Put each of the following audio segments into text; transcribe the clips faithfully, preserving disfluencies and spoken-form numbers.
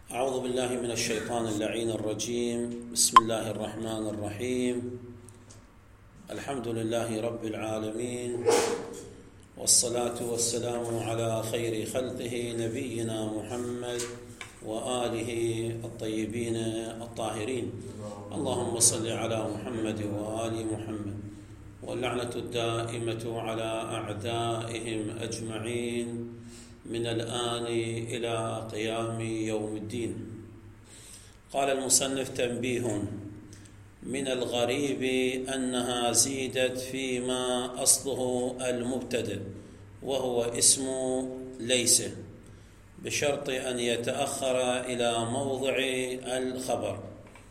أعوذ بالله من الشيطان اللعين الرجيم. بسم الله الرحمن الرحيم. الحمد لله رب العالمين، والصلاة والسلام على خير خلقه نبينا محمد وآله الطيبين الطاهرين. اللهم صل على محمد وآل محمد، واللعنة الدائمة على أعدائهم أجمعين من الآن إلى قيام يوم الدين. قال المصنف: تنبيه: من الغريب أنها زيدت فيما أصله المبتدأ وهو اسم ليس، بشرط أن يتأخر إلى موضع الخبر.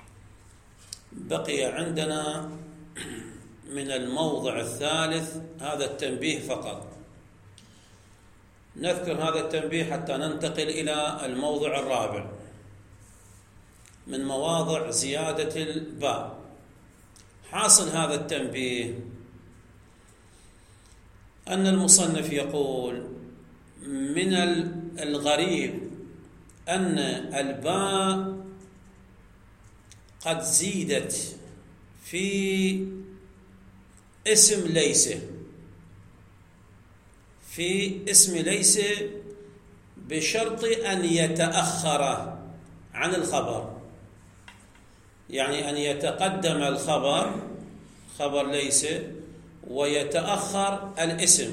بقي عندنا من الموضع الثالث هذا التنبيه فقط. نذكر هذا التنبيه حتى ننتقل إلى الموضع الرابع من مواضع زيادة الباء. حاصل هذا التنبيه أن المصنف يقول: من الغريب أن الباء قد زيدت في اسم ليس، في اسم ليس بشرط أن يتأخر عن الخبر، يعني أن يتقدم الخبر خبر ليس ويتأخر الاسم.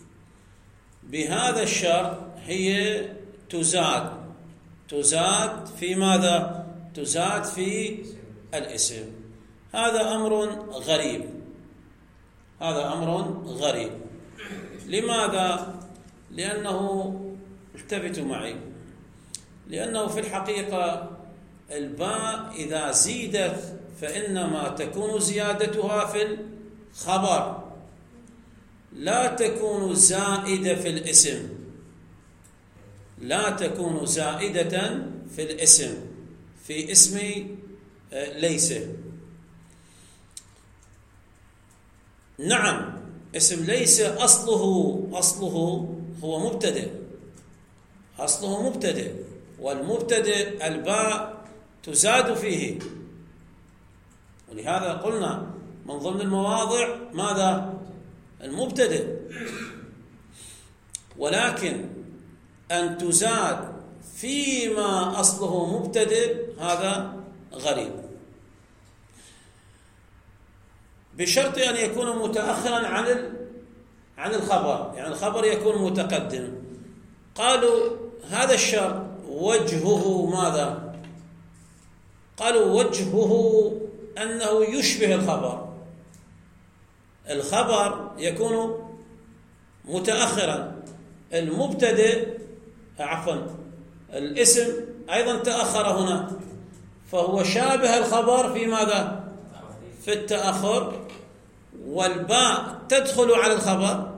بهذا الشرط هي تزاد تزاد في ماذا؟ تزاد في الاسم. هذا أمر غريب، هذا أمر غريب. لماذا؟ لأنه التفتوا معي لأنه في الحقيقة الباء إذا زيدت فإنما تكون زيادتها في الخبر، لا تكون زائدة في الاسم، لا تكون زائدة في الاسم، في اسم ليس. نعم، اسم ليس أصله أصله هو مبتدئ، أصله مبتدئ، والمبتدئ الباء تزاد فيه، ولهذا قلنا من ضمن المواضع ماذا؟ المبتدئ. ولكن أن تزاد فيما أصله مبتدئ هذا غريب، بشرط أن يكون متأخرا عن عن الخبر، يعني الخبر يكون متقدم. قالوا هذا الشرط وجهه ماذا؟ قالوا وجهه أنه يشبه الخبر، الخبر يكون متأخرا، المبتدئ عفوا الاسم أيضا تأخر هنا، فهو شابه الخبر في ماذا؟ في التأخر، والباء تدخل على الخبر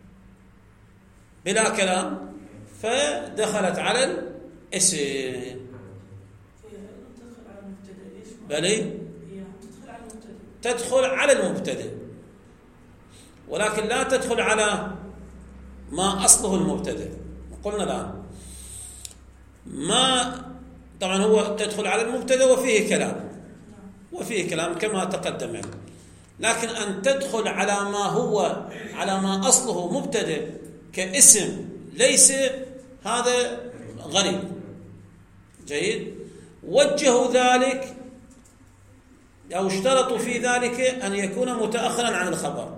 بلا كلام فدخلت على الاسم. بلي تدخل على المبتدئ، ولكن لا تدخل على ما أصله المبتدئ. قلنا الآن ما طبعا هو تدخل على المبتدئ وفيه كلام وفيه كلام كما تقدم يعني. لكن أن تدخل على ما هو على ما أصله مبتدئ كاسم ليس، هذا غريب. جيد. وجهوا ذلك أو اشترطوا في ذلك أن يكون متأخرا عن الخبر.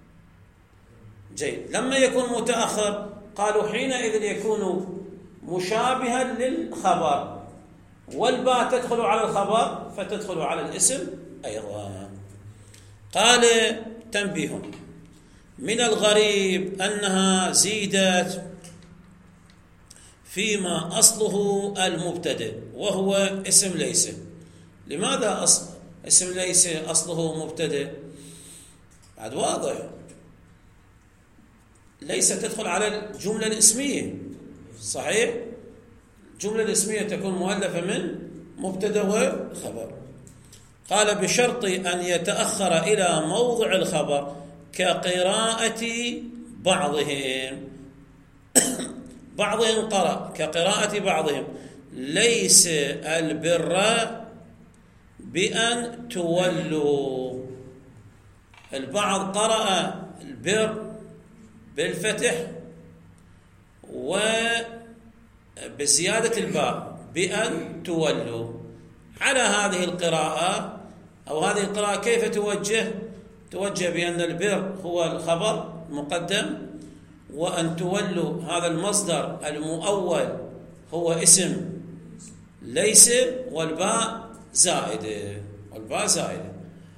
جيد. لما يكون متأخر قالوا حينئذ يكون مشابها للخبر، والباء تدخل على الخبر فتدخل على الاسم أيضا. قال: تنبيه: من الغريب أنها زيدت فيما أصله المبتدئ وهو اسم ليس. لماذا أصل اسم ليس أصله مبتدئ؟ بعد واضح، ليس تدخل على الجملة الاسمية، صحيح؟ الجملة الاسمية تكون مؤلفة من مبتدأ وخبر. قال: بشرط أن يتأخر إلى موضع الخبر كقراءة بعضهم بعضهم قرأ كقراءة بعضهم، ليس البر بأن تولوا. البعض قرأ البر بالفتح وبزيادة الباء بأن تولوا. على هذه القراءة أو هذه القراءة كيف توجه؟ توجه بأن البر هو الخبر مقدم، وأن تولوا هذا المصدر المؤول هو اسم ليس، والباء زائدة، والباء زائدة.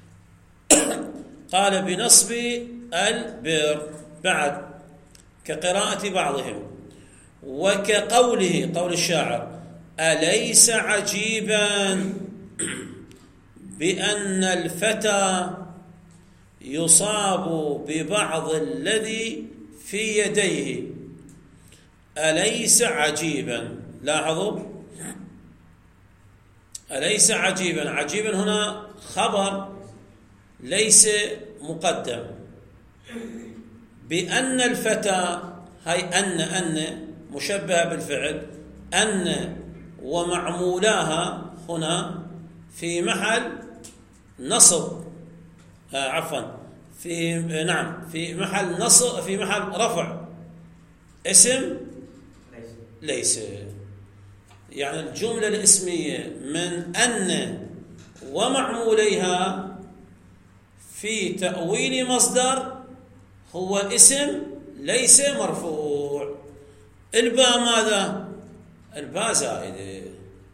قال بنصب البر بعد كقراءة بعضهم، وكقوله قول الشاعر: أليس عجيبا بأن الفتى يصاب ببعض الذي في يديه. أليس عجيبا، لاحظوا أليس عجيبا، عجيبا هنا خبر ليس مقدم. بأن الفتى، هاي أن أن مشبهة بالفعل، أن ومعمولاها هنا في محل نصب، آه عفوا في نعم في محل نصب، في محل رفع اسم ليس. يعني الجملة الاسمية من أن ومعموليها في تأويل مصدر هو اسم ليس مرفوع. الباء ماذا؟ الباء زائدة.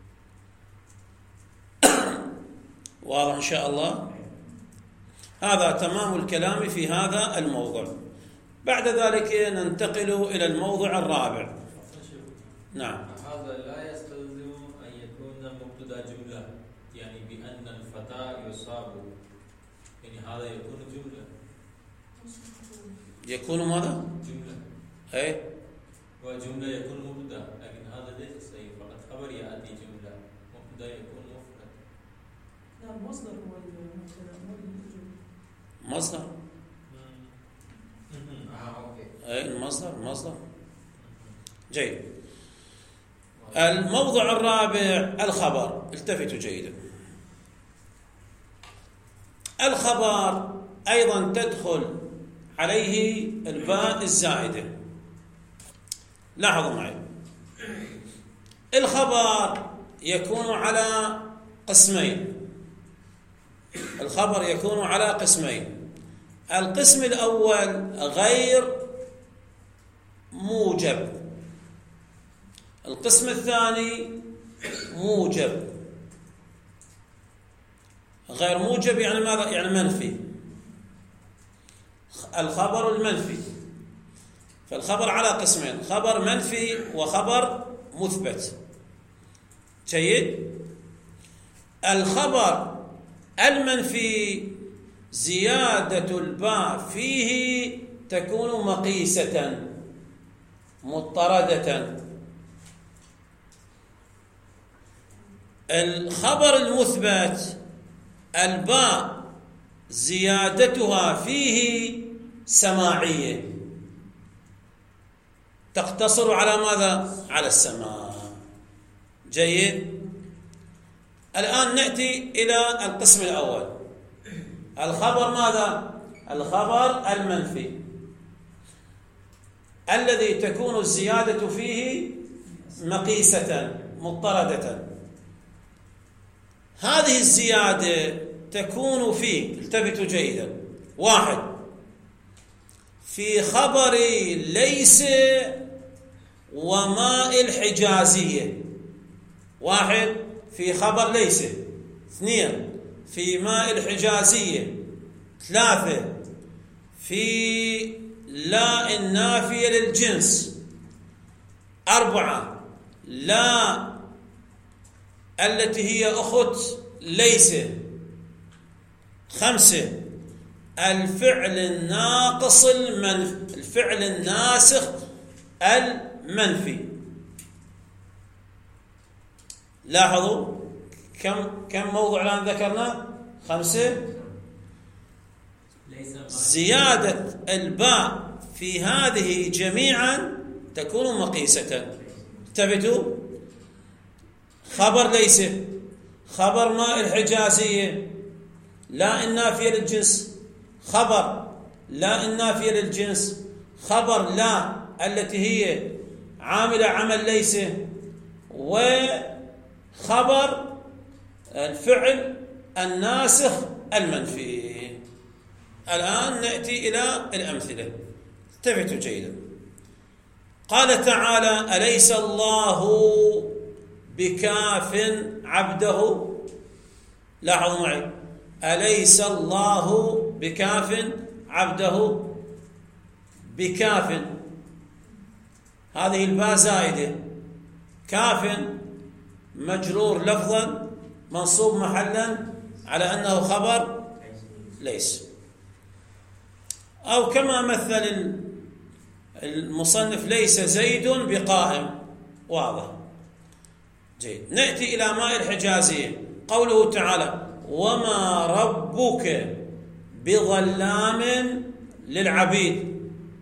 واضح إن شاء الله؟ هذا تمام الكلام في هذا الموضوع. بعد ذلك ننتقل إلى الموضوع الرابع. نعم. هذا لا يستلزم أن يكون مبتدأ جملة، يعني بأن الفتى يصاب، يعني هذا يكون جملة. يكون ماذا؟ جملة. أي. وجملة يكون مبتدأ، لكن هذا ليس صحيح، فقط خبر يأتي جملة، مبتدأ يكون مفرد. لا، مصدر هو المبتدأ. مصدر. اه اوكي. أي المصدر مصدر. جيد. الموضوع الرابع الخبر. التفتوا جيدا. الخبر أيضا تدخل عليه الباء الزائدة. لاحظوا معي، الخبر يكون على قسمين. الخبر يكون على قسمين. القسم الأول غير موجب، القسم الثاني موجب. غير موجب يعني ماذا؟ يعني منفي. الخبر المنفي، فالخبر على قسمين: خبر منفي وخبر مثبت. جيد. الخبر المنفي زيادة الباء فيه تكون مقيسة مضطردة. الخبر المثبت الباء زيادتها فيه سماعية، تقتصر على ماذا؟ على السماع. جيد. الآن نأتي إلى القسم الأول. الخبر ماذا؟ الخبر المنفي الذي تكون الزيادة فيه مقيسة مضطردة. هذه الزيادة تكون في، التفتوا جيدا، واحد في خبر ليس وماء الحجازية. واحد في خبر ليس. اثنين في ماء الحجازية. ثلاثة في لا النافية للجنس. أربعة لا التي هي أخت ليس. خمسة الفعل الناقص المنفي، الفعل الناسخ المنفي. لاحظوا كم كم موضوع الآن ذكرنا؟ خمسة. زيادة الباء في هذه جميعا تكون مقيسة. انتبهوا. خبر ليس، خبر ما الحجازية لا النافية للجنس، خبر لا النافية للجنس، خبر لا التي هي عاملة عمل ليس، وخبر الفعل الناسخ المنفي. الآن نأتي إلى الأمثلة، التفتوا جيدا. قال تعالى: أليس الله بكاف عبده؟ لاحظوا معي، أليس الله بكاف عبده؟ بكاف، هذه الباء زائدة، كاف مجرور لفظا منصوب محلا على أنه خبر ليس. أو كما مثل المصنف: ليس زيد بقائم، واضح جيد. نأتي إلى ماء الحجازية، قوله تعالى: وما ربك بظلام للعبيد.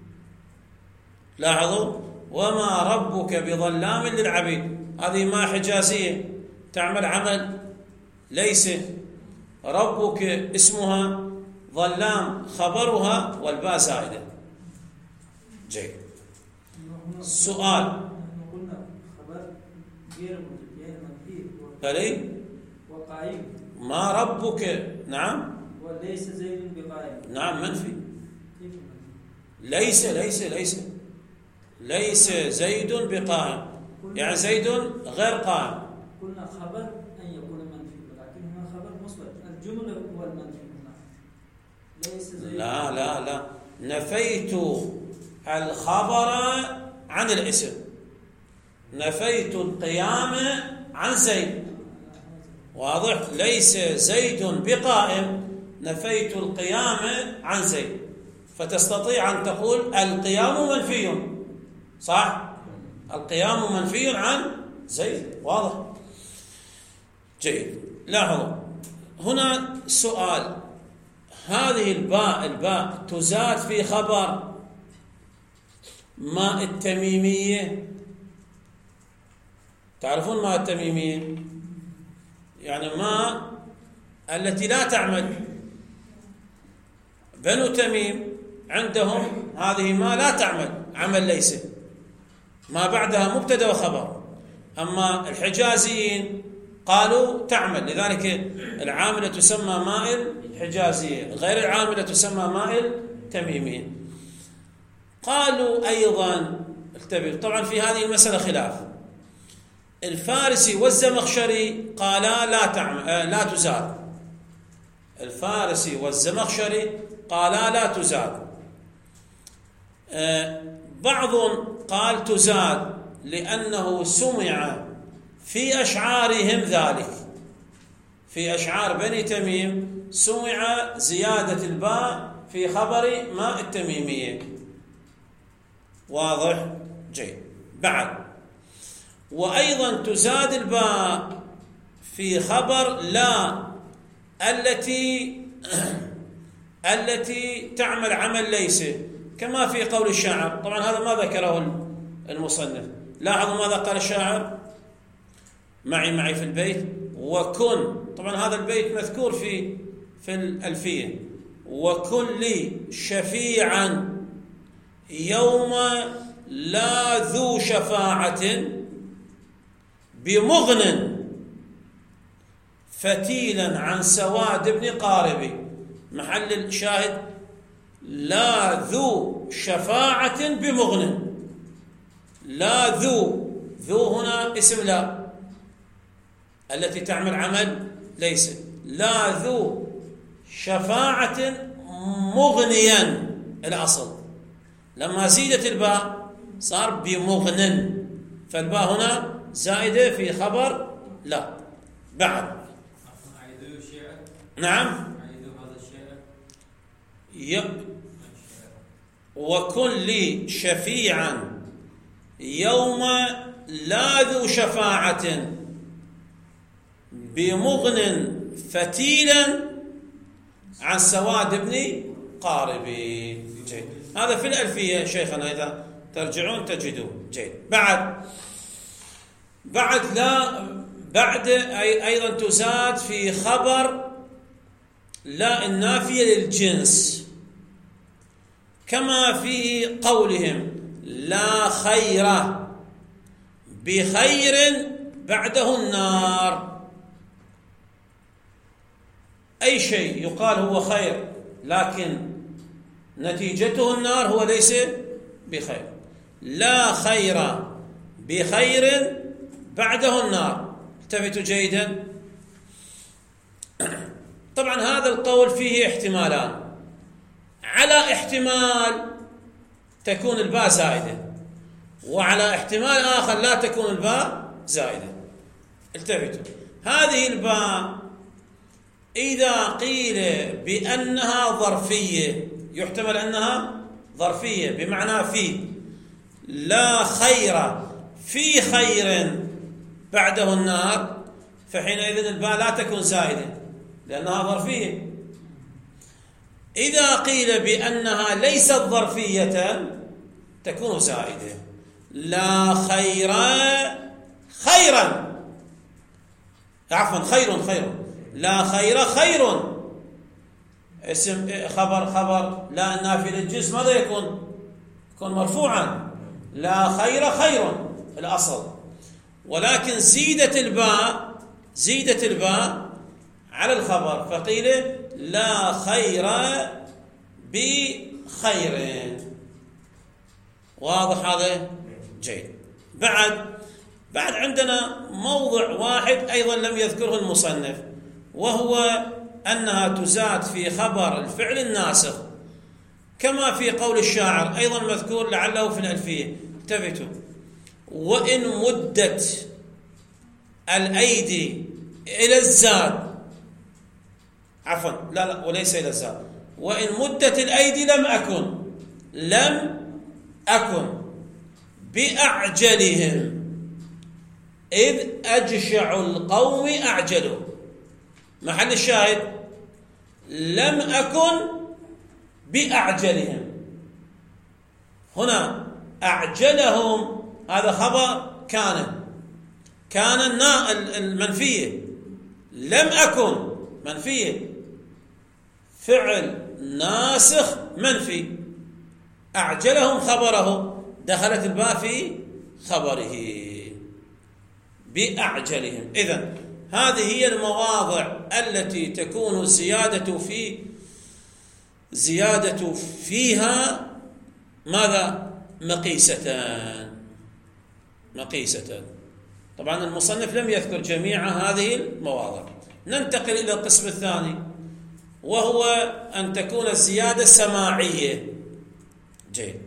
لاحظوا، وما ربك بظلام للعبيد، هذه ماء حجازية تعمل عمل ليس، ربك اسمها، ظلام خبرها، والباء زائدة. جيد. سؤال: نحن قلنا خبر غير منفي علي وقائم، ما ربك، نعم، وليس زيد بقائم، نعم منفي، ليس ليس ليس ليس زيد بقائم، يعني زيد غير قائم. قلنا خبر أن يكون منفي، ولكن هنا خبر مثبت، الجملة هو المنفي هنا. ليس زيد، لا لا لا، نفيت الخبر عن الاسم، نفيت القيام عن زيد، واضح؟ ليس زيد بقائم، نفيت القيام عن زيد، فتستطيع أن تقول القيام منفي، صح؟ القيام منفي عن زيد، واضح؟ جيد. لاحظوا هنا سؤال: هذه الباء الباء تزاد في خبر ماء التميمية. تعرفون ماء التميمية؟ يعني ماء التي لا تعمل. بنو تميم عندهم هذه ماء لا تعمل عمل ليس، ما بعدها مبتدا وخبر. أما الحجازيين قالوا تعمل، لذلك العاملة تسمى ماء الحجازية، غير العاملة تسمى ماء التميمية. قالوا أيضا، انتبهوا طبعا في هذه المسألة خلاف، الفارسي والزمخشري قالا لا تعمل لا تزاد، الفارسي والزمخشري قالا لا تزاد. بعض قال تزاد لأنه سمع في أشعارهم ذلك، في أشعار بني تميم سمع زيادة الباء في خبر ماء التميمية، واضح؟ جيد. بعد وأيضا تزاد الباء في خبر لا التي التي تعمل عمل ليس، كما في قول الشاعر. طبعا هذا ما ذكره المصنف، لاحظوا ماذا قال الشاعر معي معي في البيت: وكن، طبعا هذا البيت مذكور في في الألفية: وكن لي شفيعا يوم لا ذو شفاعة بمغن فتيلا عن سواد ابن قارب. محل الشاهد لا ذو شفاعة بمغن، لا ذو، ذو هنا اسم لا التي تعمل عمل ليس، لا ذو شفاعة مغنيا الأصل، لما زيدت الباء صار بمغن، فالباء هنا زائدة في خبر لا. بعد نعم يب وكن لي شفيعا يوم لا ذو شفاعة بمغن فتيلا عن سواد ابن قاربي. جيد. هذا في الألفية شيخنا، إذا ترجعون تجدوه. جيد. بعد بعد لا بعد أي أيضا تزاد في خبر لا النافية للجنس، كما في قولهم لا خير بخير بعده النار. أي شيء يقال هو خير لكن نتيجته النار هو ليس بخير. لا خير بخير بعده النار. التفتوا جيدا. طبعا هذا القول فيه احتمالان. على احتمال تكون الباء زائدة، وعلى احتمال آخر لا تكون الباء زائدة. التفتوا، هذه الباء إذا قيل بأنها ظرفية يحتمل أنها ظرفية بمعنى في، لا خير في خير بعده النار، فحينئذ الباء لا تكون زائدة لأنها ظرفية. إذا قيل بأنها ليست ظرفية تكون زائدة. لا خير خيرا عفوا خير خير لا خير خير اسم خبر خبر لا النافي للجنس ماذا يكون؟ يكون مرفوعا. لا خير خير الأصل، ولكن زيدت الباء زيدت الباء على الخبر فقيل لا خير بخير. واضح هذا؟ جيد. بعد بعد عندنا موضع واحد أيضا لم يذكره المصنف، وهو أنها تزاد في خبر الفعل الناسخ، كما في قول الشاعر أيضا مذكور لعله في الألفية. التفتوا، وإن مدت الأيدي إلى الزاد عفوا لا لا وليس إلى الزاد وإن مدت الأيدي لم أكن لم أكن بأعجلهم إذ أجشع القوم أعجلوا. محل الشاهد لم أكن بأعجلهم. هنا أعجلهم هذا خبر كان كان المنفية، لم أكن منفية، فعل ناسخ منفي، أعجلهم خبره، دخلت الباء في خبره بأعجلهم. إذن هذه هي المواضع التي تكون الزيادة في زيادة فيها ماذا؟ مقيستان مقيستان. طبعا المصنف لم يذكر جميع هذه المواضع. ننتقل إلى القسم الثاني، وهو أن تكون الزيادة سماعية. جيد.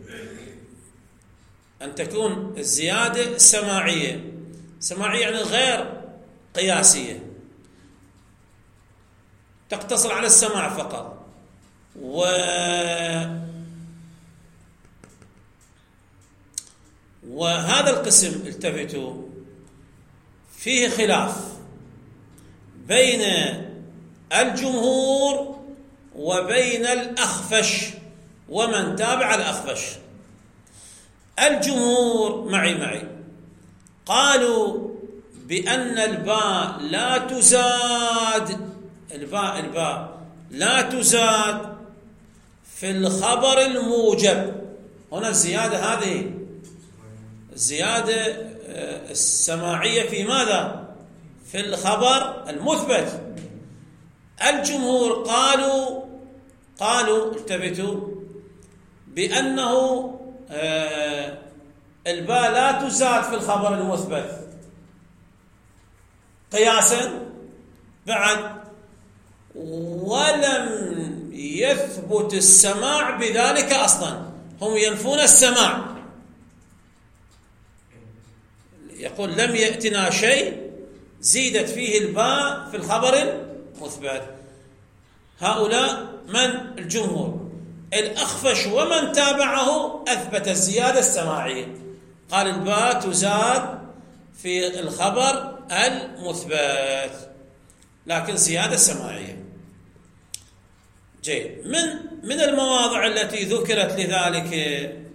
أن تكون الزيادة سماعية. سماعية يعني غير قياسية، تقتصر على السماع فقط. و وهذا القسم التفتوا فيه خلاف بين الجمهور وبين الأخفش ومن تابع الأخفش. الجمهور معي معي قالوا بأن الباء لا تزاد الباء الباء لا تزاد في الخبر الموجب. هنا الزيادة هذه الزيادة السماعية في ماذا؟ في الخبر المثبت. الجمهور قالوا قالوا التفتوا بأنه الباء لا تزاد في الخبر المثبت قياسا بعد، ولم يثبت السماع بذلك أصلا. هم ينفون السماع، يقول لم يأتنا شيء زيدت فيه الباء في الخبر المثبت. هؤلاء من؟ الجمهور. الأخفش ومن تابعه أثبت الزيادة السماعية، قال الباء تزاد في الخبر المثبت لكن زيادة سماعية. جيد. من من المواضع التي ذكرت لذلك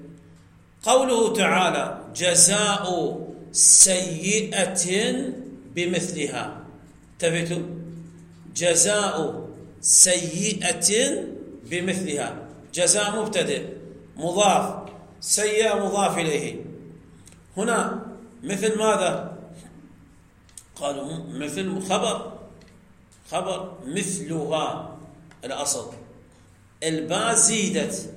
قوله تعالى جزاء سيئة بمثلها. انتبهتوا؟ جزاء سيئة بمثلها، جزاء مبتدئ مضاف، سيئة مضاف إليه. هنا مثل ماذا؟ قالوا مثل خبر، خبر مثلها الأصل، الباء زيدت.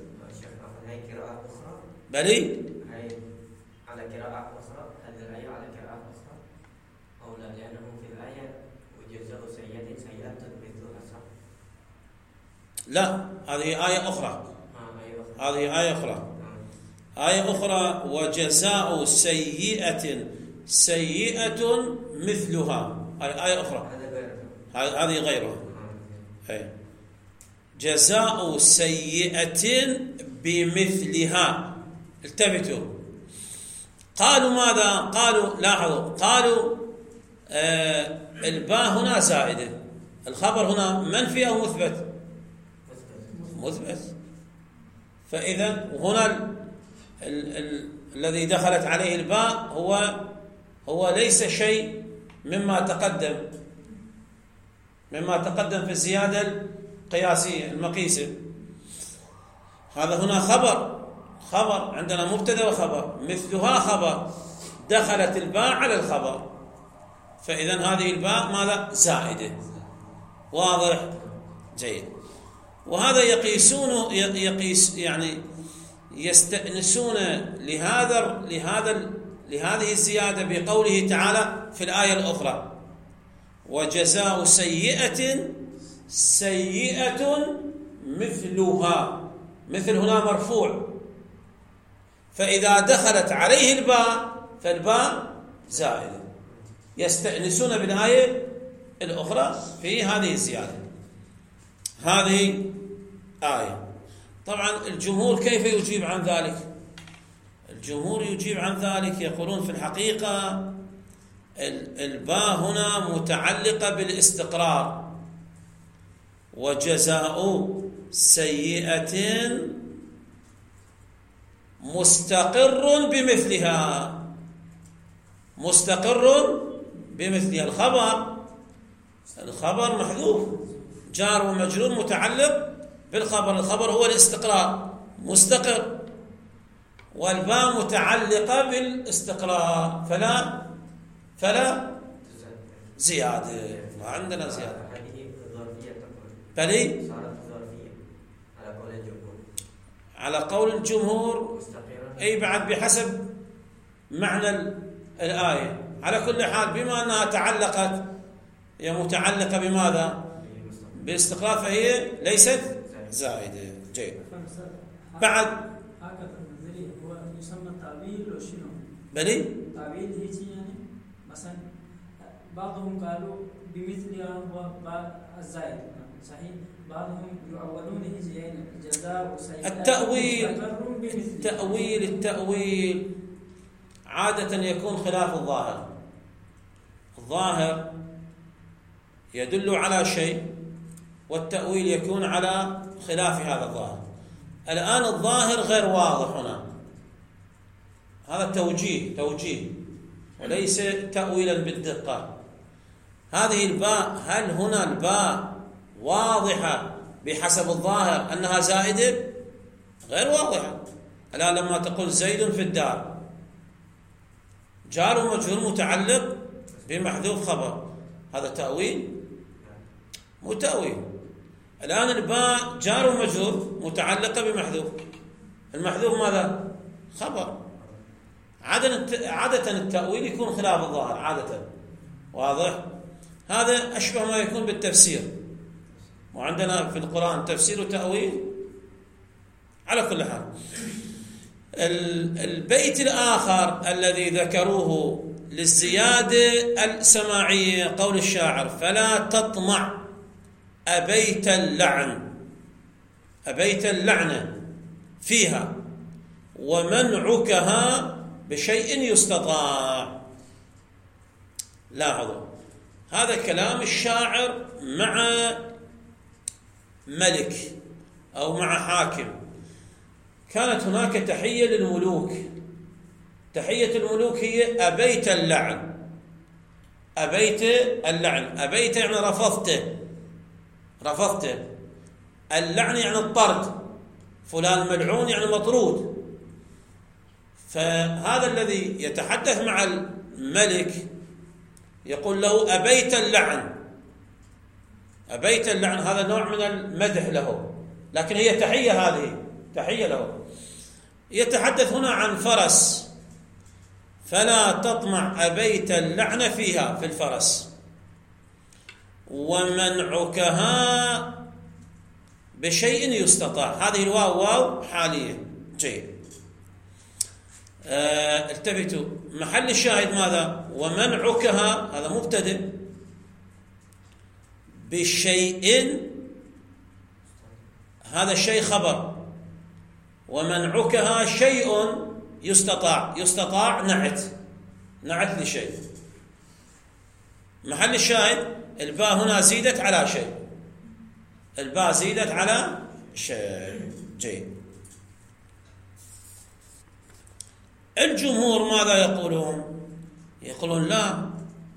بلي على قراءة أخرى، هل الآية على قراءة أخرى أو لا؟ لأنه في الآية وجزاء سيئة سيئة مثلها، صح؟ لا، هذه آية أخرى. آه أيوة. هذه آية أخرى. آه. آية أخرى وجزاء سيئة سيئة مثلها، هذه آية أخرى. هذه غيرها. آه. جزاء سيئة بمثلها. التفتوا، قالوا ماذا؟ قالوا لاحظوا، قالوا آه الباء هنا زائدة، الخبر هنا منفي أو مثبت؟ مثبت. فإذا هنا ال ال ال الذي دخلت عليه الباء هو هو ليس شيء مما تقدم مما تقدم في الزيادة القياسية المقيسة. هذا هنا خبر، خبر عندنا مبتدا وخبر، مثلها خبر، دخلت الباء على الخبر، فإذا هذه الباء ماذا؟ زائدة. واضح؟ جيد. وهذا يقيسون يقيس يعني يستأنسون لهذا لهذا لهذه الزيادة بقوله تعالى في الآية الأخرى وجزاء سيئة سيئة مثلها. مثل هنا مرفوع، فإذا دخلت عليه الباء فالباء زائدة. يستأنسون بالآية الأخرى في هذه الزيادة. هذه آية. طبعا الجمهور كيف يجيب عن ذلك؟ الجمهور يجيب عن ذلك، يقولون في الحقيقة الباء هنا متعلقة بالاستقرار، وجزاء سيئة مستقر بمثلها. مستقر بمثلها، الخبر الخبر محذوف، جار ومجرور متعلق بالخبر، الخبر هو الاستقرار مستقر، والباء متعلقة بالاستقرار، فلا فلا زيادة، ما عندنا زيادة. بلي على قول الجمهور أي بعد بحسب معنى الآية. على كل حال بما أنها تعلقت، هي متعلقة بماذا؟ بالاستقرار، فهي ليست زائدة. جيد. بعد هكذا المنزلية هو يسمى التعبير وشنو؟ بلي تعبير هيك يعني مثلا بعضهم قالوا بمثلها هو الزائد صحيح، بعضهم يؤولون هيك الجزاء وسيئة. التأويل التأويل التأويل عادة يكون خلاف الظاهر. الظاهر يدل على شيء، والتأويل يكون على خلاف هذا الظاهر. الآن الظاهر غير واضح هنا، هذا توجيه توجيه وليس تأويلا بالدقة. هذه الباء، هل هنا الباء واضحة بحسب الظاهر أنها زائدة؟ غير واضحة. الآن لما تقول زيد في الدار، جار ومجرور متعلق بمحذوف خبر، هذا تأويل؟ مو تأويل. الآن الباء جار ومجرور متعلقة بمحذوف، المحذوف ماذا؟ خبر. عادة التأويل يكون خلاف الظاهر عادة. واضح؟ هذا أشبه ما يكون بالتفسير، وعندنا في القرآن تفسير وتأويل. على كل حال البيت الآخر الذي ذكروه للزيادة السماعية قول الشاعر فلا تطمع أبيت اللعن، أبيت اللعنة فيها ومنعكها بشيء يستطاع. لاحظوا هذا كلام الشاعر مع ملك أو مع حاكم. كانت هناك تحية للملوك، تحية الملوك هي أبيت اللعن، أبيت اللعن. أبيت يعني رفضته، رفضته. اللعن يعني الطرد، فلان ملعون يعني مطرود. فهذا الذي يتحدث مع الملك يقول له أبيت اللعن، أبيت اللعن، هذا نوع من المدح له، لكن هي تحية، هذه تحية له. يتحدث هنا عن فرس، فلا تطمع أبيت اللعن فيها، في الفرس. ومنعكها بشيء يستطاع، هذه الواو واو حالية. جيد. آه التفتوا، محل الشاهد ماذا؟ ومنعكها، هذا مبتدئ، بشيء، هذا الشيء خبر، ومنعكها شيء يستطاع. يستطاع نعت، نعت لشيء. محل الشاهد الباء هنا زيدت على شيء، الباء زيدت على شيء. جيد. الجمهور ماذا يقولون؟ يقولون لا،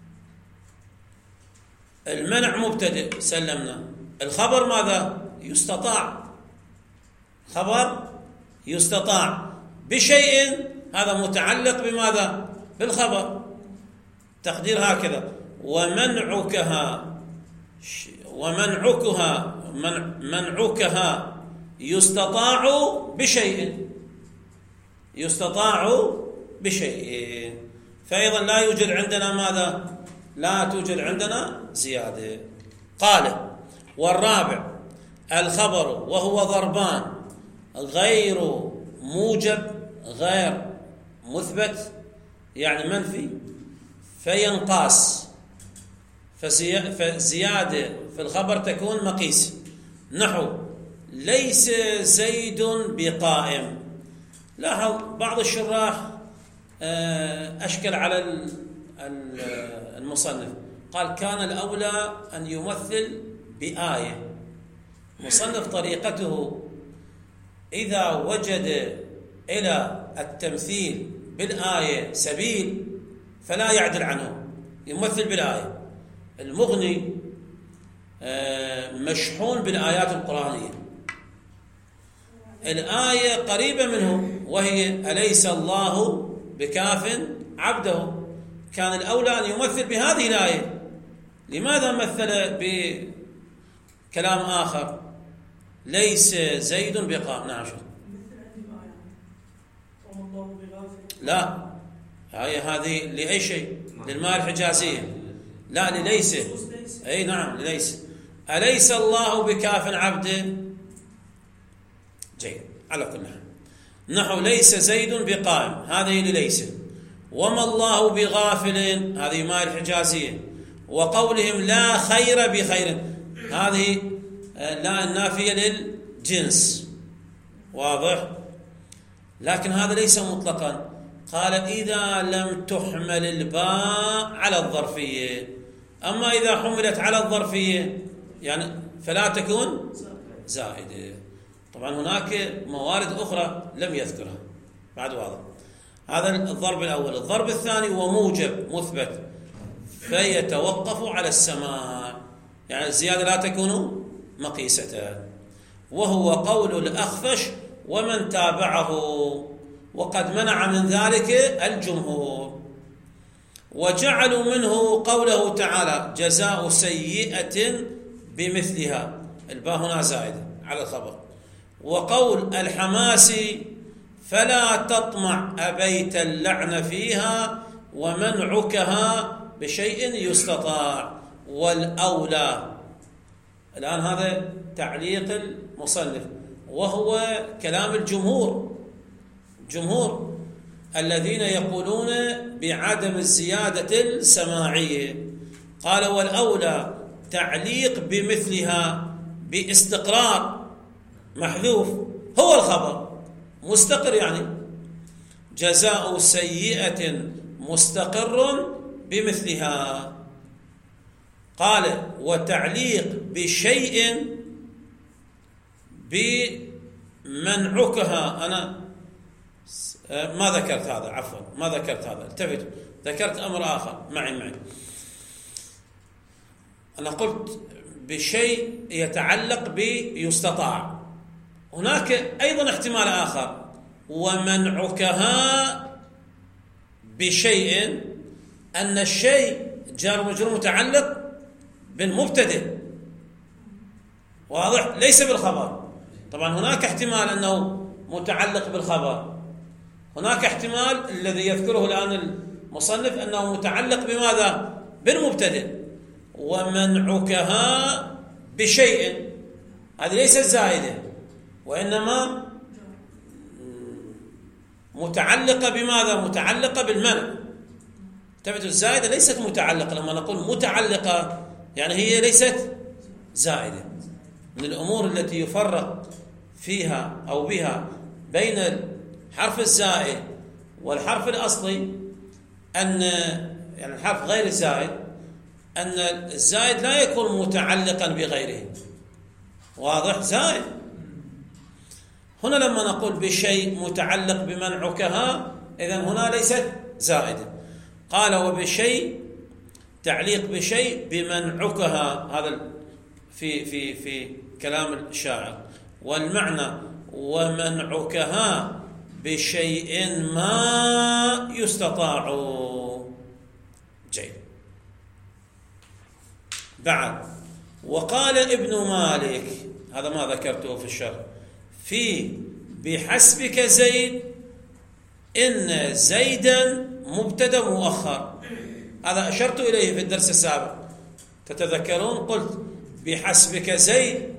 المنع مبتدئ سلمنا، الخبر ماذا؟ يستطاع، خبر يستطاع بشيء، هذا متعلق بماذا؟ بالخبر. تقدير هكذا: ومنعكها، ومنعكها منعكها يستطاع بشيء، يستطاع بشيء. فأيضا لا يوجد عندنا ماذا؟ لا توجد عندنا زيادة. قال: والرابع الخبر وهو ضربان غير موجب، غير مثبت يعني منفي، فينقاس، فزيادة في الخبر تكون مقيس. نحو: ليس زيد بقائم. لاحظ بعض الشراح أشكل على المصنف، قال كان الأولى أن يمثل بآية. مصنف طريقته إذا وجد إلى التمثيل بالآية سبيل فلا يعدل عنه، يمثل بالآية. المغني مشحون بالآيات القرآنية، الآية قريبة منه وهي أليس الله بكاف عبده، كان الأولى أن يمثل بهذه الآية. لماذا مثل بكلام آخر؟ ليس زيد بقائم. نعم. لا، هي هذه لأي شيء؟ للماء الحجازية، لا لليس. أي نعم لليس. أليس الله بكاف عبده. جيد. على كل حال، نحو ليس زيد بقائم، هذه لليس. وما الله بغافل، هذه ماء الحجازية. وقولهم لا خير بخير، هذه لا النافية للجنس، واضح؟ لكن هذا ليس مطلقا. قال إذا لم تحمل الباء على الظرفية، أما إذا حملت على الظرفية يعني فلا تكون زائدة. طبعا هناك موارد أخرى لم يذكرها بعد، واضح. هذا الضرب الأول. الضرب الثاني وموجب مثبت، فيتوقف على السماع، يعني الزيادة لا تكون مقيسة، وهو قول الأخفش ومن تابعه، وقد منع من ذلك الجمهور. وجعلوا منه قوله تعالى جزاء سيئة بمثلها، الباء هنا زائدة على الخبر. وقول الحماسي فلا تطمع أبيت اللعن فيها ومنعكها بشيء يستطاع. والأولى، الآن هذا تعليق المصنف وهو كلام الجمهور، جمهور الذين يقولون بعدم الزيادة السماعية. قال والأولى تعليق بمثلها باستقرار، محذوف هو الخبر مستقر، يعني جزاء سيئة مستقر بمثلها. قال وتعليق بشيء بمنعكها، أنا ما ذكرت هذا، عفوا ما ذكرت هذا، التفت، ذكرت أمر آخر معي معي أنا قلت بشيء يتعلق بيستطاع. هناك أيضا احتمال آخر، ومنعكها بشيء، أن الشيء جار ومجرور متعلق بالمبتدئ، واضح، ليس بالخبر. طبعا هناك احتمال أنه متعلق بالخبر، هناك احتمال الذي يذكره الآن المصنف أنه متعلق بماذا؟ بالمبتدئ. ومنعكها بشيء، هذه ليست زائدة، وإنما متعلقة بماذا؟ متعلقة بالمنع. تبعت الزائدة ليست متعلقة. لما نقول متعلقة يعني هي ليست زائدة. من الأمور التي يفرق فيها أو بها بين الحرف الزائد والحرف الأصلي أن يعني الحرف غير الزائد أن الزائد لا يكون متعلقا بغيره، واضح، زائد. هنا لما نقول بشيء متعلق بمنعكها، إذن هنا ليست زائدة. قال وبشيء تعليق بشيء بمنعكها، هذا في في في كلام الشاعر. والمعنى ومنعكها بشيء ما يستطاع. جيد. بعد وقال ابن مالك، هذا ما ذكرته في الشرح، في بحسبك زيد إن زيدا مبتدا مؤخر. هذا أشرت إليه في الدرس السابق، تتذكرون؟ قلت بحسبك زيد،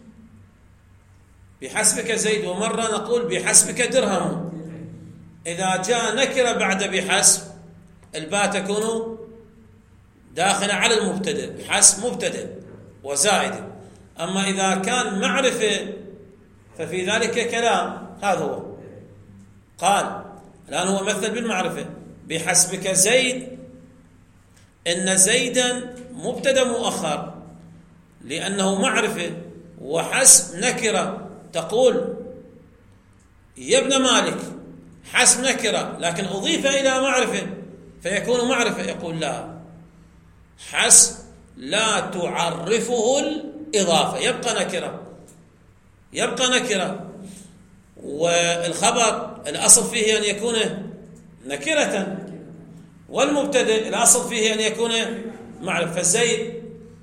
بحسبك زيد، ومرة نقول بحسبك درهم. إذا جاء نكرة بعد بحسب، الباء تكون داخلة على المبتدأ، حسب مبتدأ وزائدة. أما إذا كان معرفة ففي ذلك كلام. هذا هو. قال الآن هو مثل بالمعرفة، بحسبك زيد إن زيدا مبتدأ مؤخر لأنه معرفة، وحسب نكرة. تقول يا ابن مالك، حسب نكرة لكن أضيف إلى معرفة فيكون معرفة. يقول لا، حسب لا تعرفه الإضافة، يبقى نكرة، يبقى نكرة. والخبر الأصل فيه أن يكون نكرة، والمبتدئ الأصل فيه أن يكون معرفة. فالزيد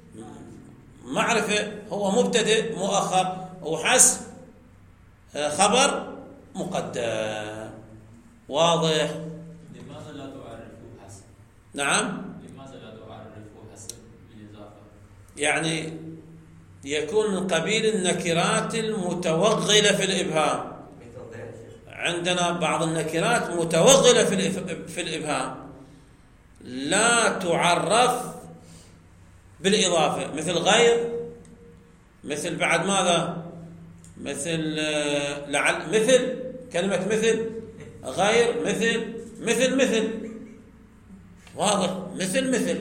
معرفة هو مبتدئ مؤخر، وحسب خبر مقدم. واضح؟ لماذا لا تعرفه حسب؟ نعم، لماذا لا تعرفه حسب بالإضافة؟ يعني يكون من قبيل النكرات المتوغلة في الإبهام. عندنا بعض النكرات متوغلة في الإبهام لا تعرف بالإضافة، مثل غير، مثل بعد ماذا، مثل لعل، مثل كلمة مثل، غير، مثل مثل مثل واضح، مثل مثل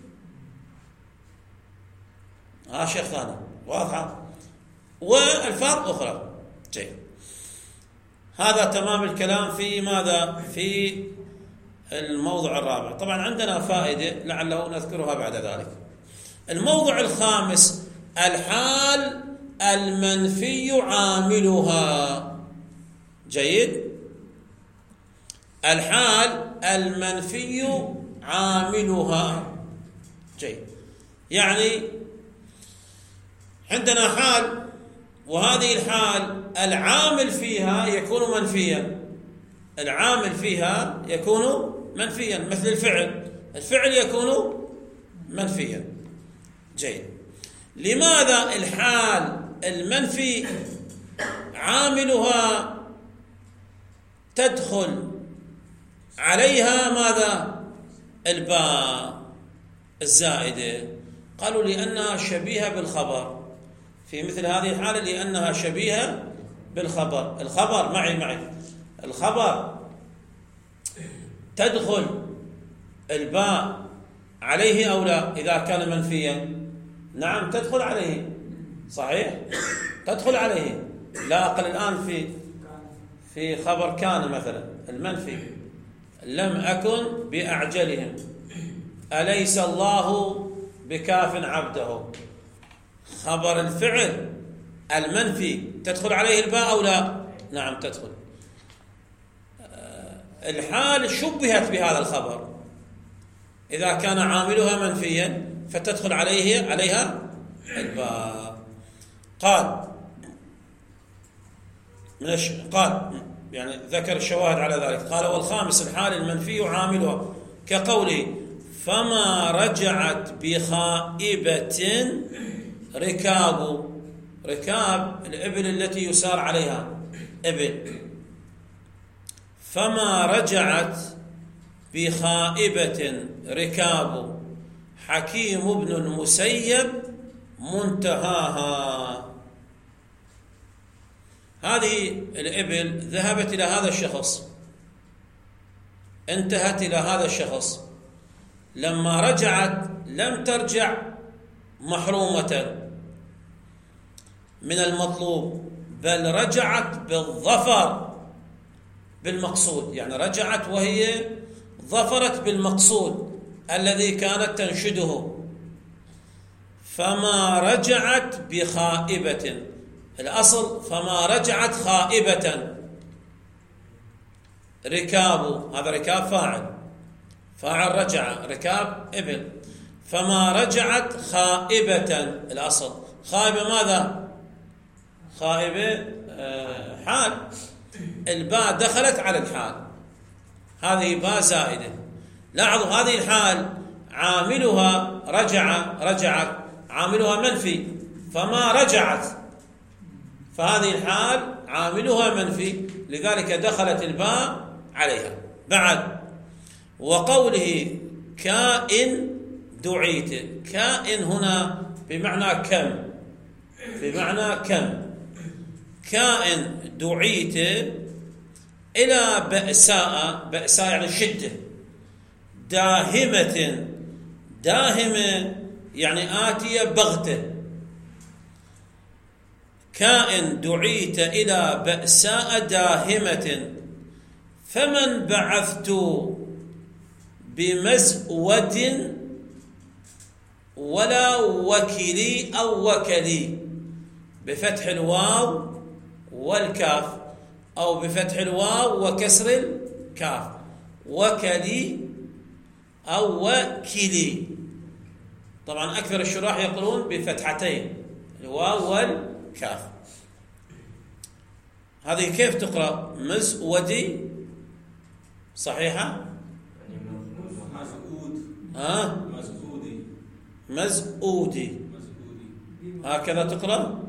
ها شيخ ثاني، واضحة، والفاظ أخرى. جيد. هذا تمام الكلام في ماذا؟ في الموضوع الرابع. طبعا عندنا فائدة لعله نذكرها بعد ذلك. الموضوع الخامس، الحال المنفي عاملها. جيد. الحال المنفي عاملها. جيد. يعني عندنا حال، وهذه الحال العامل فيها يكون منفيا، العامل فيها يكون منفيا، مثل الفعل، الفعل يكون منفيا. جيد. لماذا الحال المنفي عاملها تدخل عليها ماذا؟ الباء الزائدة. قالوا لأنها شبيهة بالخبر. في مثل هذه الحالة لأنها شبيهة بالخبر. الخبر معي معي الخبر تدخل الباء عليه أو لا؟ إذا كان منفيا نعم تدخل عليه، صحيح، تدخل عليه. لا أقل الآن في في خبر كان مثلا المنفي، لم أكن بأعجلهم، أليس الله بكاف عبده. خبر الفعل المنفي تدخل عليه الباء أو لا؟ نعم تدخل. الحال شبهت بهذا الخبر، إذا كان عاملها منفيا فتدخل عليه عليها الباء. قال من الش... قال يعني ذكر الشواهد على ذلك. قال والخامس الحال المنفي عاملها، كقوله فما رجعت بخائبة ركاب. ركاب الإبل التي يسار عليها إبل. فما رجعت بخائبة ركاب حكيم بن المسيب منتهاها. هذه الإبل ذهبت إلى هذا الشخص، انتهت إلى هذا الشخص، لما رجعت لم ترجع محرومة من المطلوب، بل رجعت بالظفر بالمقصود، يعني رجعت وهي ظفرت بالمقصود الذي كانت تنشده. فما رجعت بخائبة، الأصل فما رجعت خائبة. ركاب، هذا ركاب فاعل، فاعل رجع، ركاب إبل. فما رجعت خائبة، الأصل خائبة ماذا؟ خائبة آه حال، الباء دخلت على الحال، هذه باء زائدة. لاحظوا هذه الحال عاملها رجع، رجعت عاملها منفي، فما رجعت، فهذه الحال عاملها منفي، لذلك دخلت الباء عليها. بعد وقوله كائن دعيت، كائن هنا بمعنى كم، بمعنى كم. كائن دعيت إلى بأساء، بأساء يعني شدة، داهمة، داهمة يعني آتية بغتة. كائن دعيت إلى بأساء داهمة فمن بعثت بمزود ولا وكلي أو وكلي، بفتح الواو والكاف، أو بفتح الواو وكسر الكاف، وكلي أو وكلي. طبعا أكثر الشراح يقولون بفتحتين الواو والكاف. هذه كيف تقرأ؟ مزودي صحيحة؟ ها؟ مزودي مزودي هكذا تقرأ؟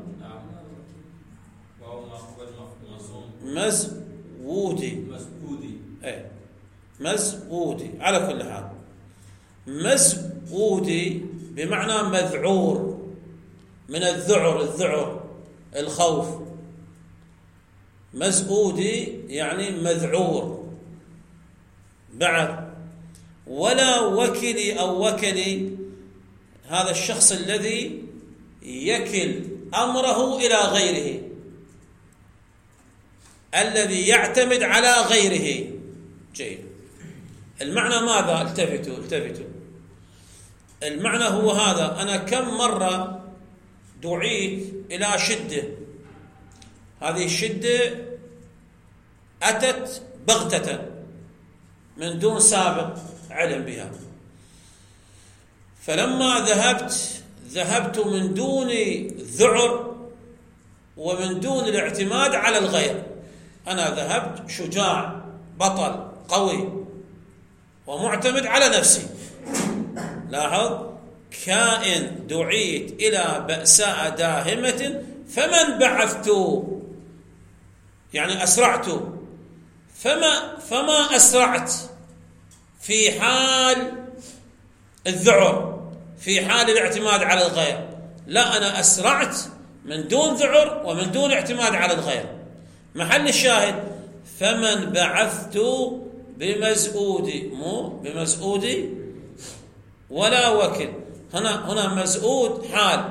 مزودي مزودي ايه مزودي. على كل حال مزودي بمعنى مذعور، من الذعر، الذعر الخوف. مزودي يعني مذعور. بعد ولا وكلي أو وكلي، هذا الشخص الذي يكل أمره إلى غيره، الذي يعتمد على غيره. جيد. المعنى ماذا؟ التفتوا التفتوا المعنى هو هذا: أنا كم مرة دعيت إلى شدة، هذه الشدة أتت بغتة من دون سابق علم بها، فلما ذهبت ذهبت من دون ذعر ومن دون الاعتماد على الغير. أنا ذهبت شجاع بطل قوي ومعتمد على نفسي. لاحظ: كائن دعيت إلى بأساء داهمة فمن بعثت، يعني أسرعت. فما, فما أسرعت في حال الذعر، في حال الاعتماد على الغير. لا، أنا أسرعت من دون ذعر ومن دون اعتماد على الغير. محل الشاهد: فمن بعثت بمزؤودي، مو بمزؤودي ولا وكل. هنا هنا مزؤود حال،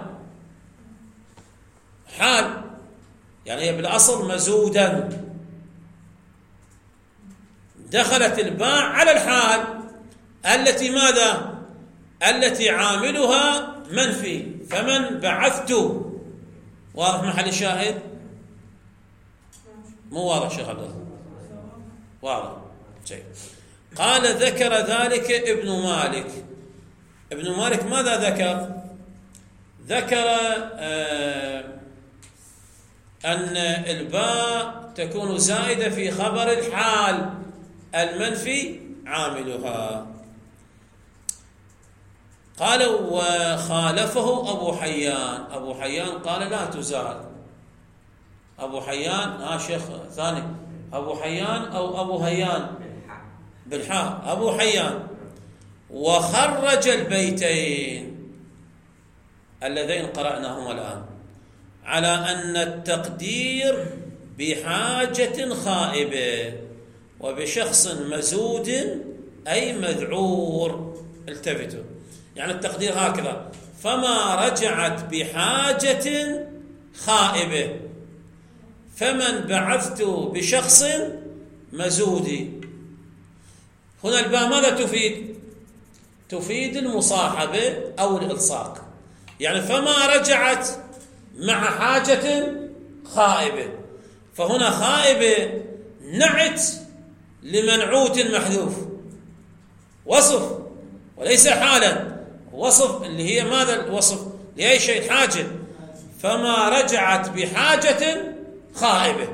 حال يعني هي بالأصل مزودا. دخلت الباء على الحال التي ماذا؟ التي عاملها منفي، فمن بعثت. واضح محل الشاهد؟ مو واضح شيخ عبد الله؟ واضح. جيد. قال ذكر ذلك ابن مالك. ابن مالك ماذا ذكر؟ ذكر آه أن الباء تكون زائدة في خبر الحال المنفي عاملها. قال وخالفه أبو حيان. أبو حيان قال لا تزال. أبو حيان ها شيخ ثاني، أبو حيان أو أبو هيان بالحاء، أبو حيان. وخرج البيتين اللذين قرأناهما الآن على أن التقدير بحاجة خائبة وبشخص مزود أي مذعور. التفتوا، يعني التقدير هكذا: فما رجعت بحاجة خائبة، فمن بعثت بشخص مزود. هنا الباء ماذا تفيد؟ تفيد المصاحبة أو الإلصاق، يعني فما رجعت مع حاجة خائبة. فهنا خائبة نعت لمنعوت محذوف، وصف وليس حالا. وصف اللي هي ماذا الوصف؟ لأي شيء؟ حاجة. فما رجعت بحاجة خائبة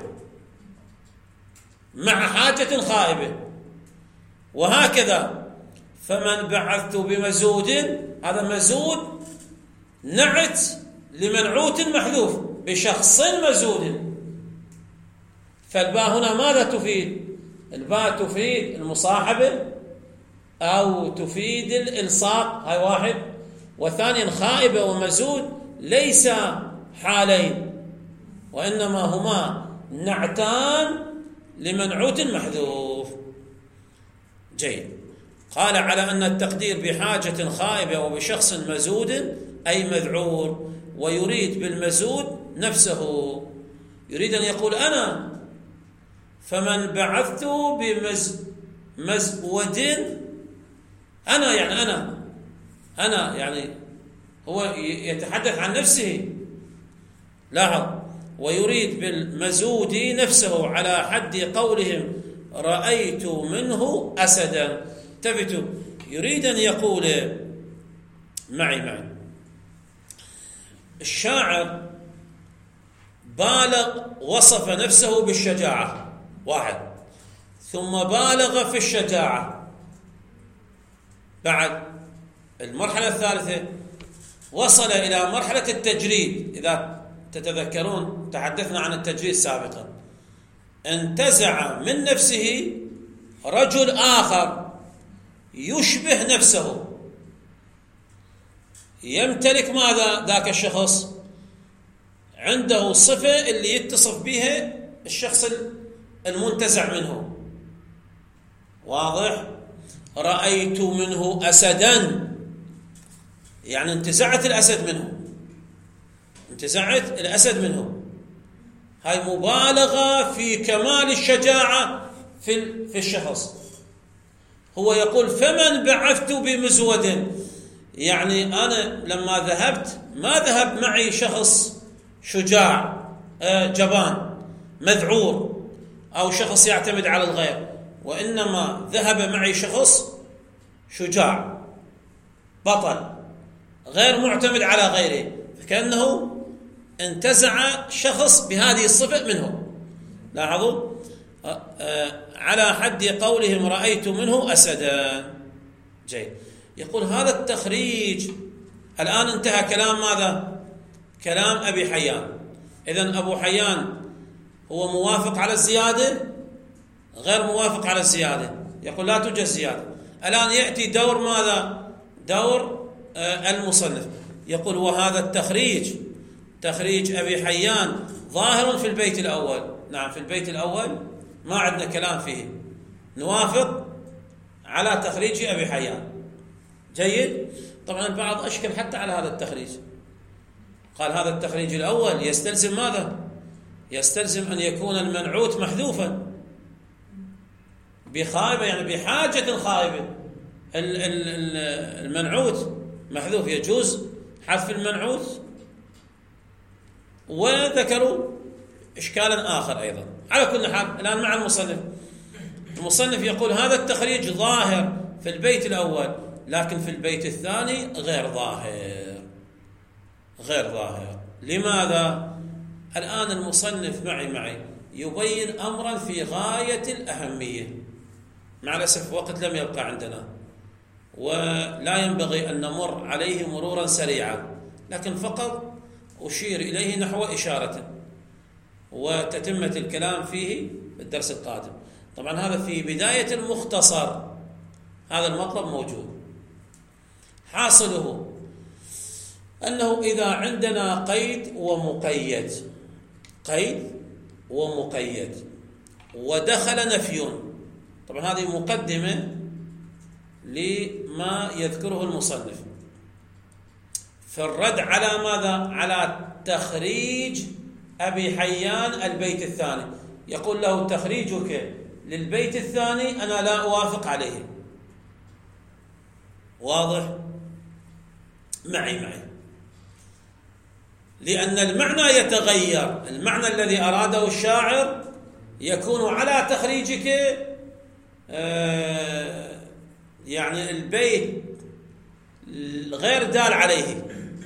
مع حاجة خائبة. وهكذا فمن بعثت بمزود، هذا مزود نعت لمنعوت محذوف بشخص مزود. فالباء هنا ماذا تفيد؟ الباء تفيد المصاحبة أو تفيد الإلصاق، هاي واحد. وثانيا خائبة ومزود ليس حالين، وإنما هما نعتان لمنعوت محذوف. جيد. قال على أن التقدير بحاجة خائبة وبشخص مزود أي مذعور، ويريد بالمزود نفسه، يريد أن يقول أنا. فمن بعثت بمزود، أنا يعني أنا أنا يعني هو يتحدث عن نفسه. لاحظ: ويريد بالمزود نفسه على حد قولهم رأيت منه أسدا. تفتوا، يريد أن يقول معي معي الشاعر بالغ، وصف نفسه بالشجاعة، واحد، ثم بالغ في الشجاعة. بعد المرحلة الثالثة وصل إلى مرحلة التجريد. إذا تتذكرون تحدثنا عن التجريد سابقا. انتزع من نفسه رجل آخر يشبه نفسه، يمتلك ماذا؟ ذاك الشخص عنده صفة اللي يتصف بها الشخص المنتزع منه. واضح؟ رأيت منه أسدا، يعني انتزعت الأسد منه، انتزعت الأسد منه. هاي مبالغة في كمال الشجاعة في في الشخص. هو يقول فمن بعثت بمزود، يعني أنا لما ذهبت ما ذهب معي شخص شجاع جبان مذعور أو شخص يعتمد على الغير، وإنما ذهب معي شخص شجاع بطل غير معتمد على غيره، فكأنه انتزع شخص بهذه الصفة منه. لاحظوا على حد قولهم رأيت منه أسدا. جيد. يقول هذا التخريج الآن انتهى كلام ماذا؟ كلام أبي حيان. إذن أبو حيان هو موافق على الزيادة، غير موافق على الزيادة، يقول لا توجد زيادة. الآن يأتي دور ماذا؟ دور آه المصنف. يقول وهذا التخريج تخريج أبي حيان ظاهر في البيت الأول. نعم، في البيت الأول ما عندنا كلام فيه، نوافق على تخريج أبي حيان. جيد. طبعا البعض أشكل حتى على هذا التخريج، قال هذا التخريج الأول يستلزم ماذا؟ يستلزم أن يكون المنعوت محذوفا بخائبة، يعني بحاجة خائبة. المنعوت محذوف يجوز حذف المنعوت، وذكروا إشكالا آخر أيضا. على كل حال الآن مع المصنف، المصنف يقول هذا التخريج ظاهر في البيت الأول، لكن في البيت الثاني غير ظاهر، غير ظاهر. لماذا؟ الآن المصنف معي معي يبين أمرا في غاية الأهمية، مع الأسف وقت لم يبقى عندنا، ولا ينبغي أن نمر عليه مرورا سريعا، لكن فقط أشير إليه نحو إشارة، وتتمة الكلام فيه بالدرس القادم. طبعا هذا في بداية المختصر، هذا المطلب موجود. حاصله أنه إذا عندنا قيد ومقيد، قيد ومقيد ودخل نفي، طبعا هذه مقدمة لما يذكره المصنف في الرد على ماذا؟ على تخريج أبي حيان البيت الثاني. يقول له تخريجك للبيت الثاني أنا لا أوافق عليه. واضح؟ معي معي لأن المعنى يتغير، المعنى الذي أراده الشاعر يكون على تخريجك آه يعني البيت غير دال عليه،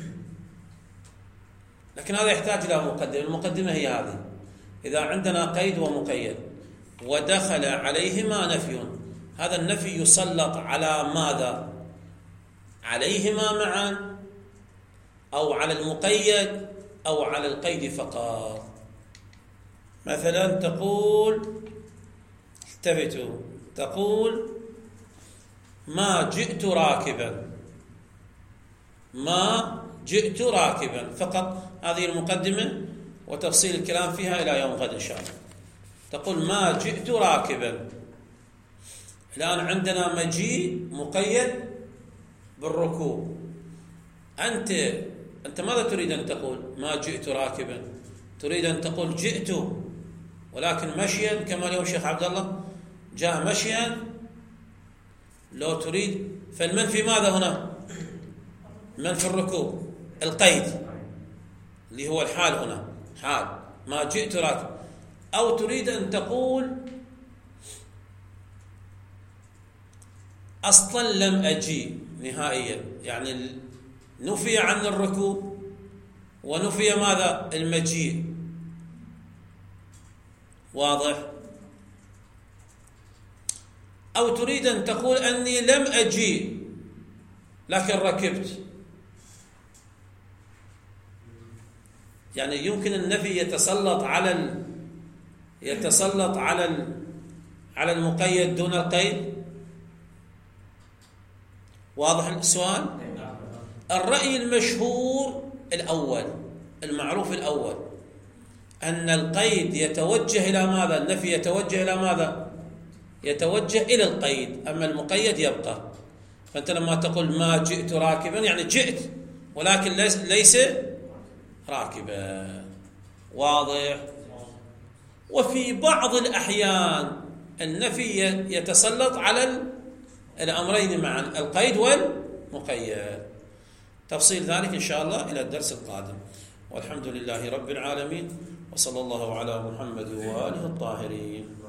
لكن هذا يحتاج إلى مقدمة. المقدمة هي هذه: إذا عندنا قيد ومقيد ودخل عليهما نفي، هذا النفي يسلط على ماذا؟ عليهما معا، أو على المقيد، أو على القيد فقط. مثلا تقول، التفتوا، تقول ما جئت راكبا، ما جئت راكبا فقط. هذه المقدمة وتفصيل الكلام فيها إلى يوم غد إن شاء الله. تقول ما جئت راكبا، الآن عندنا مجيء مقيد بالركوب. أنت أنت ماذا تريد أن تقول؟ ما جئت راكبا، تريد أن تقول جئت ولكن مشيا كما اليوم الشيخ عبد الله جاء مشيا. لو تريد فالمنفي ماذا هنا؟ منفي الركوب، القيد اللي هو الحال هنا، حال ما جئت راكب. أو تريد أن تقول أصلا لم أجي نهائيا، يعني نفي عن الركوب ونفي ماذا؟ المجيء. واضح؟ أو تريد أن تقول أني لم أجي لكن ركبت، يعني يمكن النفي يتسلط على ال... يتسلط على ال... على المقيد دون القيد. واضح السؤال؟ الرأي المشهور الأول، المعروف الأول، أن القيد يتوجه إلى ماذا؟ النفي يتوجه إلى ماذا؟ يتوجه إلى القيد، أما المقيد يبقى. فأنت لما تقول ما جئت راكبا يعني جئت ولكن ليس, ليس راكبا. واضح؟ وفي بعض الأحيان النفي يتسلط على الأمرين معا، القيد والمقيد. تفصيل ذلك إن شاء الله إلى الدرس القادم، والحمد لله رب العالمين، وصلى الله على محمد وآله الطاهرين.